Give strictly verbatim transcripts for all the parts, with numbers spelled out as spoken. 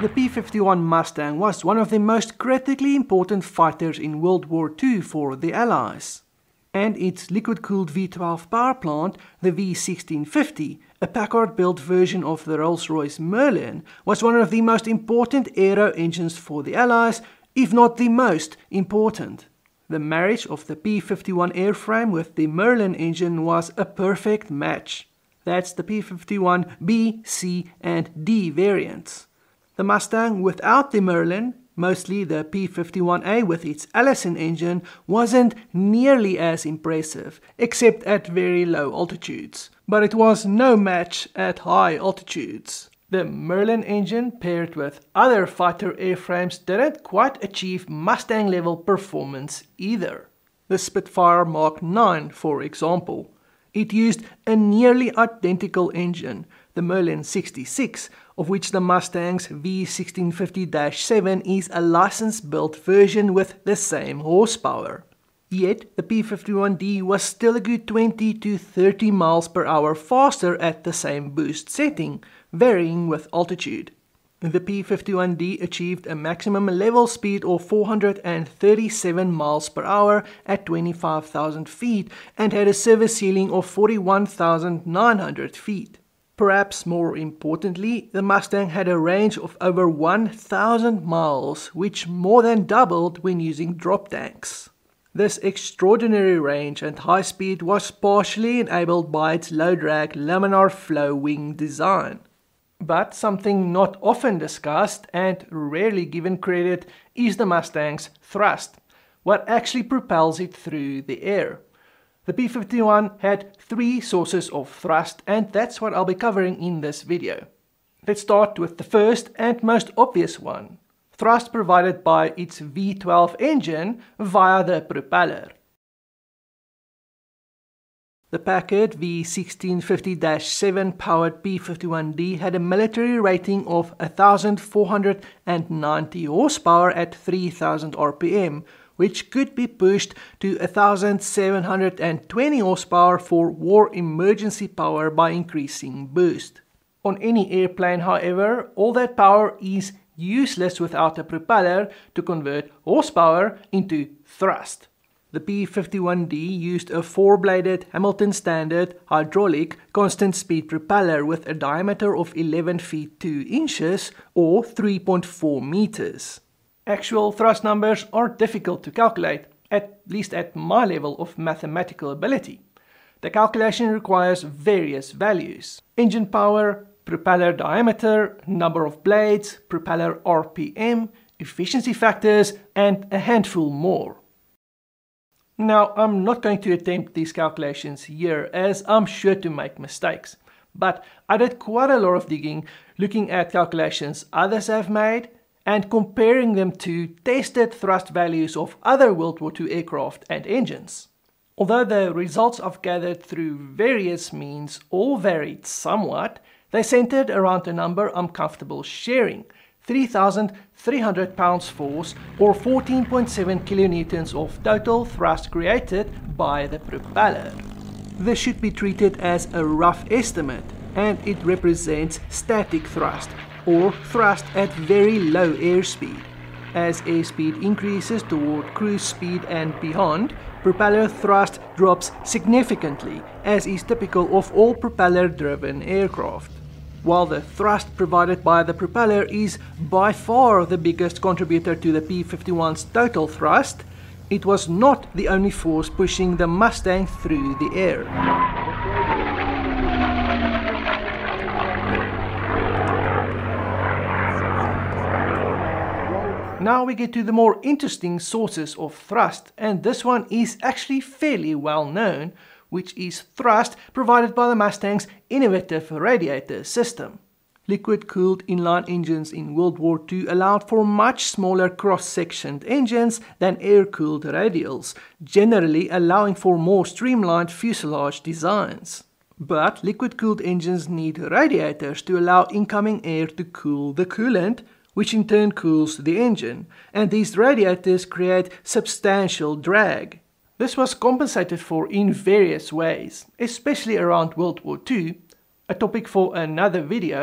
The P fifty-one Mustang was one of the most critically important fighters in World War Two for the Allies. And its liquid-cooled V twelve power plant, the V sixteen fifty, a Packard-built version of the Rolls-Royce Merlin, was one of the most important aero engines for the Allies, if not the most important. The marriage of the P fifty-one airframe with the Merlin engine was a perfect match. That's the P fifty-one B, C, and D variants. The Mustang without the Merlin, mostly the P fifty-one A with its Allison engine, wasn't nearly as impressive, except at very low altitudes. But it was no match at high altitudes. The Merlin engine paired with other fighter airframes didn't quite achieve Mustang-level performance either. The Spitfire Mark nine, for example. It used a nearly identical engine, the Merlin sixty-six, of which the Mustang's V sixteen fifty dash seven is a license-built version with the same horsepower. Yet, the P fifty-one D was still a good twenty to thirty miles per hour faster at the same boost setting, varying with altitude. The P fifty-one D achieved a maximum level speed of four hundred thirty-seven miles per hour at twenty-five thousand feet and had a service ceiling of forty-one thousand nine hundred feet. Perhaps more importantly, the Mustang had a range of over one thousand miles, which more than doubled when using drop tanks. This extraordinary range and high speed was partially enabled by its low-drag laminar flow wing design. But something not often discussed and rarely given credit is the Mustang's thrust, what actually propels it through the air. The P fifty-one had three sources of thrust, and that's what I'll be covering in this video. Let's start with the first and most obvious one. Thrust provided by its V twelve engine via the propeller. The Packard V sixteen fifty dash seven powered P fifty-one D had a military rating of one thousand four hundred ninety horsepower at three thousand R P M, which could be pushed to one thousand seven hundred twenty horsepower for war emergency power by increasing boost. On any airplane, however, all that power is useless without a propeller to convert horsepower into thrust. The P fifty-one D used a four-bladed Hamilton Standard hydraulic constant-speed propeller with a diameter of eleven feet two inches or three point four meters. Actual thrust numbers are difficult to calculate, at least at my level of mathematical ability. The calculation requires various values: engine power, propeller diameter, number of blades, propeller R P M, efficiency factors, and a handful more. Now, I'm not going to attempt these calculations here, as I'm sure to make mistakes. But I did quite a lot of digging, looking at calculations others have made, and comparing them to tested thrust values of other World War Two aircraft and engines. Although the results I've gathered through various means all varied somewhat, they centered around a number I'm comfortable sharing: three thousand three hundred pounds force, or fourteen point seven kilonewtons of total thrust created by the propeller. This should be treated as a rough estimate, and it represents static thrust, or thrust at very low airspeed. As airspeed increases toward cruise speed and beyond, propeller thrust drops significantly, as is typical of all propeller-driven aircraft. While the thrust provided by the propeller is by far the biggest contributor to the P fifty-one's total thrust, it was not the only force pushing the Mustang through the air. Now we get to the more interesting sources of thrust, and this one is actually fairly well known, which is thrust provided by the Mustang's innovative radiator system. Liquid-cooled inline engines in World War Two allowed for much smaller cross-sectioned engines than air-cooled radials, generally allowing for more streamlined fuselage designs. But liquid-cooled engines need radiators to allow incoming air to cool the coolant, which in turn cools the engine, and these radiators create substantial drag. This was compensated for in various ways, especially around World War Two, a topic for another video,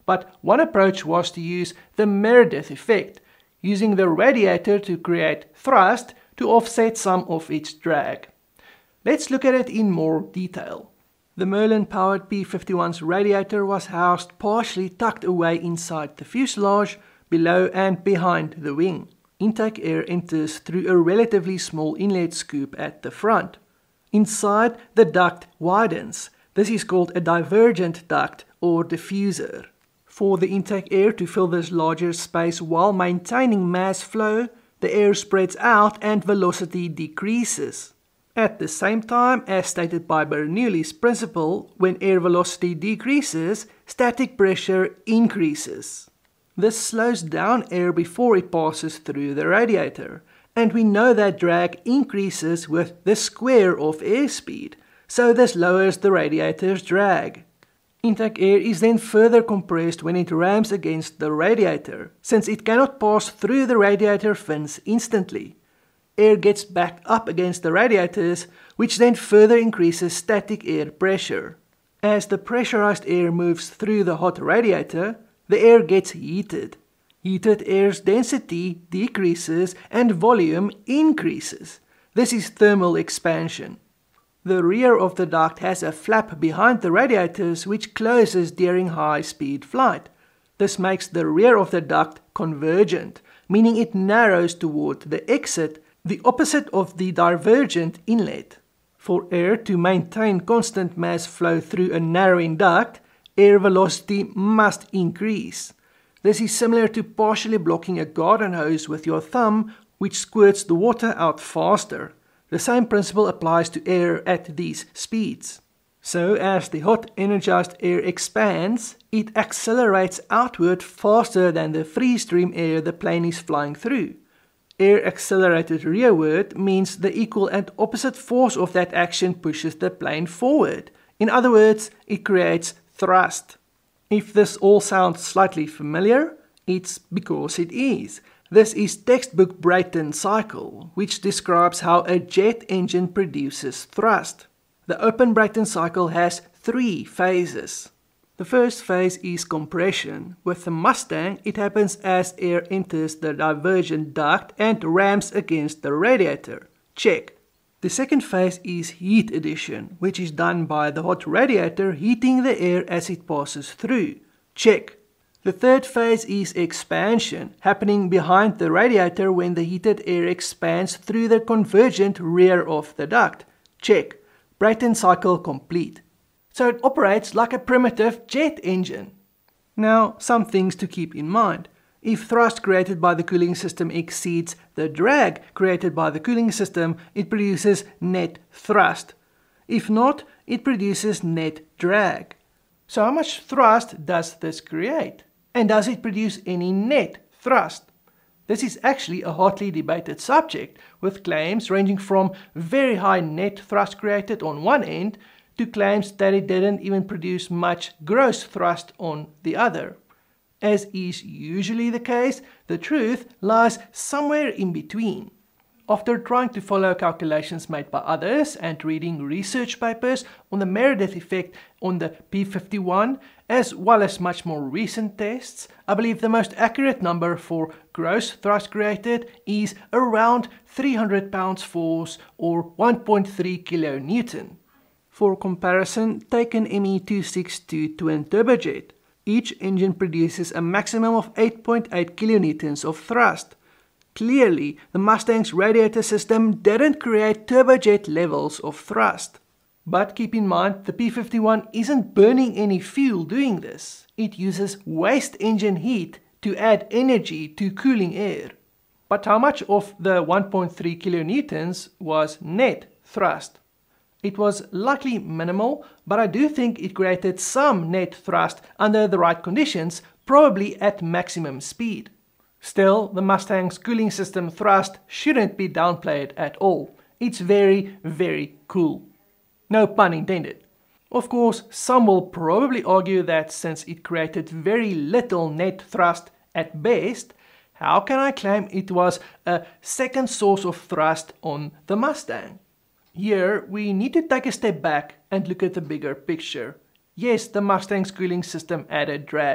But one approach was to use the Meredith effect, using the radiator to create thrust to offset some of its drag. Let's look at it in more detail. The Merlin-powered P fifty-one's radiator was housed partially tucked away inside the fuselage, below and behind the wing. Intake air enters through a relatively small inlet scoop at the front. Inside, the duct widens. This is called a divergent duct or diffuser. For the intake air to fill this larger space while maintaining mass flow, the air spreads out and velocity decreases. At the same time, as stated by Bernoulli's principle, when air velocity decreases, static pressure increases. This slows down air before it passes through the radiator, and we know that drag increases with the square of airspeed, so this lowers the radiator's drag. Intake air is then further compressed when it rams against the radiator, since it cannot pass through the radiator fins instantly. Air gets backed up against the radiators, which then further increases static air pressure. As the pressurized air moves through the hot radiator, the air gets heated. Heated air's density decreases and volume increases. This is thermal expansion. The rear of the duct has a flap behind the radiators which closes during high-speed flight. This makes the rear of the duct convergent, meaning it narrows toward the exit, the opposite of the divergent inlet. For air to maintain constant mass flow through a narrowing duct, air velocity must increase. This is similar to partially blocking a garden hose with your thumb, which squirts the water out faster. The same principle applies to air at these speeds. So as the hot energized air expands, it accelerates outward faster than the free stream air the plane is flying through. Air accelerated rearward means the equal and opposite force of that action pushes the plane forward. In other words, it creates thrust. If this all sounds slightly familiar, it's because it is. This is textbook Brayton cycle, which describes how a jet engine produces thrust. The open Brayton cycle has three phases. The first phase is compression. With the Mustang, it happens as air enters the divergent duct and rams against the radiator. Check. The second phase is heat addition, which is done by the hot radiator heating the air as it passes through. Check. The third phase is expansion, happening behind the radiator when the heated air expands through the convergent rear of the duct. Check. Brayton cycle complete. So it operates like a primitive jet engine. Now, some things to keep in mind. If thrust created by the cooling system exceeds the drag created by the cooling system, it produces net thrust. If not, it produces net drag. So how much thrust does this create? And does it produce any net thrust? This is actually a hotly debated subject, with claims ranging from very high net thrust created on one end to claims that it didn't even produce much gross thrust on the other. As is usually the case, the truth lies somewhere in between. After trying to follow calculations made by others and reading research papers on the Meredith effect on the P fifty-one, as well as much more recent tests, I believe the most accurate number for gross thrust created is around three hundred pounds force or one point three kilonewton. For comparison, take an M E two sixty-two twin turbojet. Each engine produces a maximum of eight point eight kilonewtons of thrust. Clearly, the Mustang's radiator system didn't create turbojet levels of thrust. But keep in mind, the P fifty-one isn't burning any fuel doing this. It uses waste engine heat to add energy to cooling air. But how much of the one point three kilonewtons was net thrust? It was likely minimal, but I do think it created some net thrust under the right conditions, probably at maximum speed. Still, the Mustang's cooling system thrust shouldn't be downplayed at all. It's very, very cool. No pun intended. Of course, some will probably argue that since it created very little net thrust at best, how can I claim it was a second source of thrust on the Mustang? Here, we need to take a step back and look at the bigger picture. Yes, the Mustang's cooling system added drag,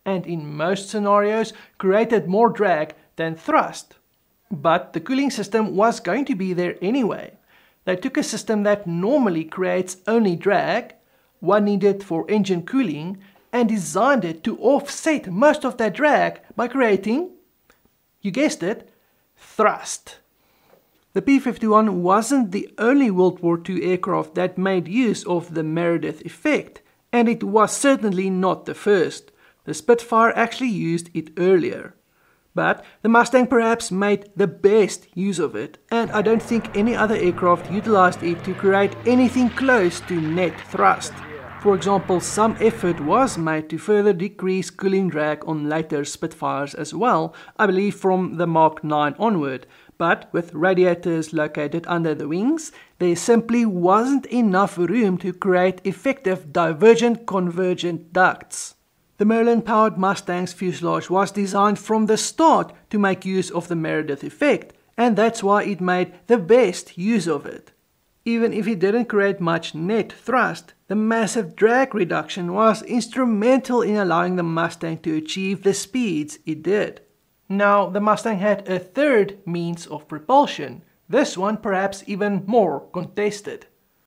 and in most scenarios created more drag than thrust. But the cooling system was going to be there anyway. They took a system that normally creates only drag, one needed for engine cooling, and designed it to offset most of that drag by creating, you guessed it, thrust. The P fifty-one wasn't the only World War Two aircraft that made use of the Meredith effect, and it was certainly not the first. The Spitfire actually used it earlier. But the Mustang perhaps made the best use of it, and I don't think any other aircraft utilized it to create anything close to net thrust. For example, some effort was made to further decrease cooling drag on later Spitfires as well, I believe from the Mark nine onward, but with radiators located under the wings, there simply wasn't enough room to create effective divergent-convergent ducts. The Merlin-powered Mustang's fuselage was designed from the start to make use of the Meredith effect, and that's why it made the best use of it. Even if it didn't create much net thrust, the massive drag reduction was instrumental in allowing the Mustang to achieve the speeds it did. Now, the Mustang had a third means of propulsion, this one perhaps even more contested.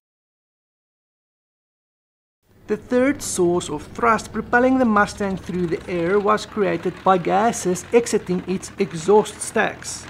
The third source of thrust propelling the Mustang through the air was created by gases exiting its exhaust stacks.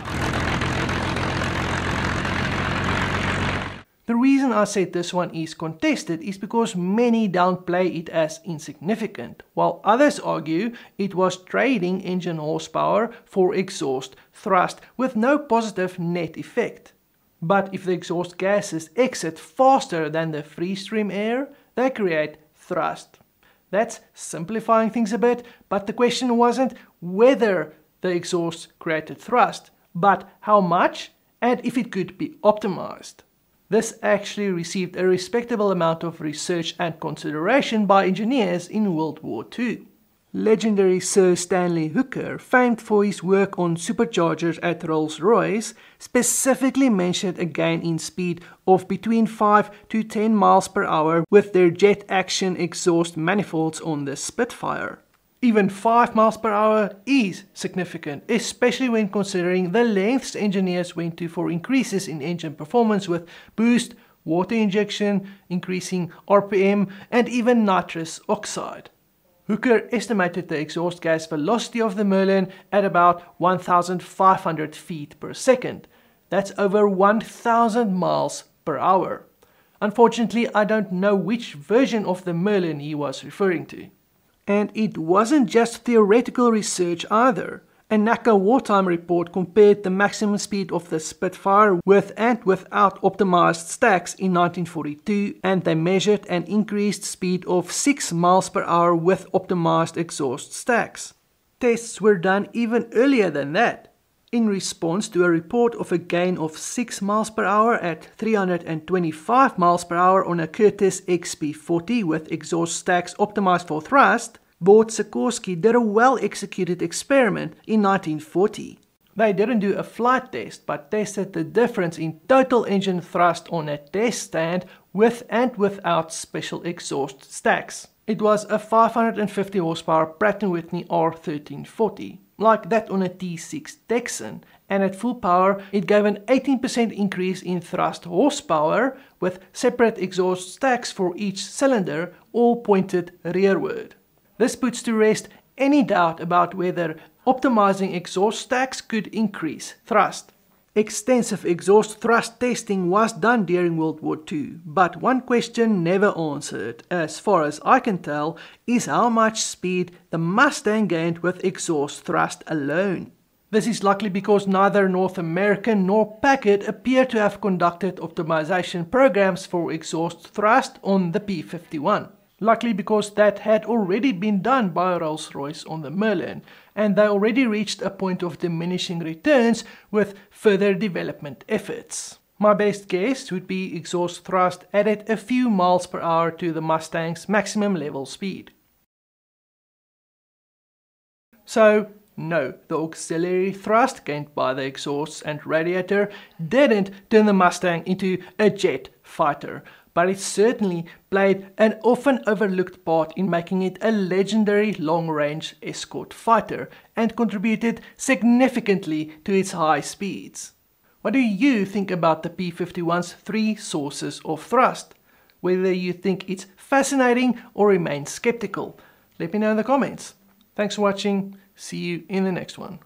The reason I said this one is contested is because many downplay it as insignificant, while others argue it was trading engine horsepower for exhaust thrust with no positive net effect. But if the exhaust gases exit faster than the free stream air, they create thrust. That's simplifying things a bit, but the question wasn't whether the exhaust created thrust, but how much and if it could be optimized. This actually received a respectable amount of research and consideration by engineers in World War Two. Legendary Sir Stanley Hooker, famed for his work on superchargers at Rolls-Royce, specifically mentioned a gain in speed of between five to ten miles per hour with their jet action exhaust manifolds on the Spitfire. Even five miles per hour is significant, especially when considering the lengths engineers went to for increases in engine performance with boost, water injection, increasing R P M, and even nitrous oxide. Hooker estimated the exhaust gas velocity of the Merlin at about one thousand five hundred feet per second. That's over one thousand miles per hour. Unfortunately, I don't know which version of the Merlin he was referring to. And it wasn't just theoretical research either. A NACA wartime report compared the maximum speed of the Spitfire with and without optimized stacks in nineteen forty-two, and they measured an increased speed of six miles per hour with optimized exhaust stacks. Tests were done even earlier than that. In response to a report of a gain of six miles per hour at three hundred twenty-five miles per hour on a Curtiss X P forty with exhaust stacks optimized for thrust, Bort Sikorsky did a well-executed experiment in nineteen forty. They didn't do a flight test, but tested the difference in total engine thrust on a test stand with and without special exhaust stacks. It was a five hundred fifty horsepower Pratt and Whitney R thirteen forty. Like that on a T six Texan, and at full power it gave an eighteen percent increase in thrust horsepower with separate exhaust stacks for each cylinder, all pointed rearward. This puts to rest any doubt about whether optimizing exhaust stacks could increase thrust. Extensive exhaust thrust testing was done during World War Two, but one question never answered, as far as I can tell, is how much speed the Mustang gained with exhaust thrust alone. This is likely because neither North American nor Packard appear to have conducted optimization programs for exhaust thrust on the P fifty-one. Likely because that had already been done by Rolls-Royce on the Merlin, and they already reached a point of diminishing returns with further development efforts. My best guess would be exhaust thrust added a few miles per hour to the Mustang's maximum level speed. So, no, the auxiliary thrust gained by the exhausts and radiator didn't turn the Mustang into a jet fighter. but it certainly played an often overlooked part in making it a legendary long-range escort fighter and contributed significantly to its high speeds. What do you think about the P fifty-one's three sources of thrust? Whether you think it's fascinating or remain skeptical? Let me know in the comments. Thanks for watching. See you in the next one.